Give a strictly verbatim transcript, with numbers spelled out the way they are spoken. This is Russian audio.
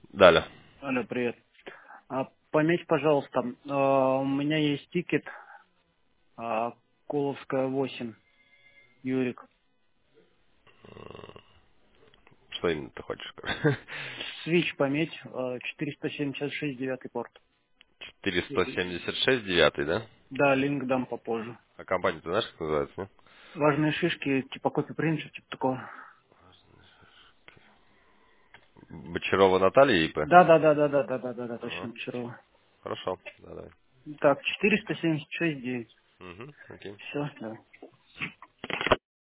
Далее. Алло, привет. А, пометь, пожалуйста, а, у меня есть тикет а, Коловская восемь, Юрик. Что именно ты хочешь? Свич пометь, а, четыреста семьдесят шесть, девятый порт. четыреста семьдесят шесть, девятый, да? Да, линк дам попозже. А компания, ты знаешь, как называется, нет? Важные шишки, типа копипринт, типа такого. Бочарова Наталья ИП? Да, да, да, да, да, да, да, да, да, Ага. точно, Бочарова. Хорошо, да, давай. Так, четыреста семьдесят шесть, девять. Угу, окей. Все, да.